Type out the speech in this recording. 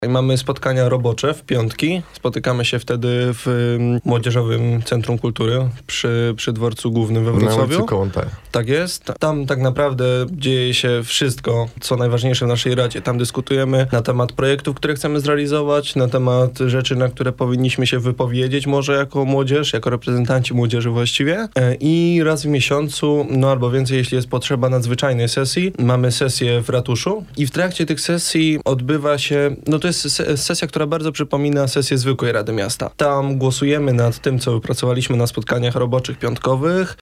I mamy spotkania robocze w piątki. Spotykamy się wtedy w Młodzieżowym Centrum Kultury przy Dworcu Głównym we Wrocławiu. Na Kołątaj. Tak jest. Tam tak naprawdę dzieje się wszystko, co najważniejsze w naszej Radzie. Tam dyskutujemy na temat projektów, które chcemy zrealizować, na temat rzeczy, na które powinniśmy się wypowiedzieć może jako młodzież, jako reprezentanci młodzieży właściwie. I raz w miesiącu, albo więcej, jeśli jest potrzeba nadzwyczajnej sesji, mamy sesję w ratuszu i w trakcie tych sesji odbywa się, to jest sesja, która bardzo przypomina sesję zwykłej Rady Miasta. Tam głosujemy nad tym, co wypracowaliśmy na spotkaniach roboczych piątkowych.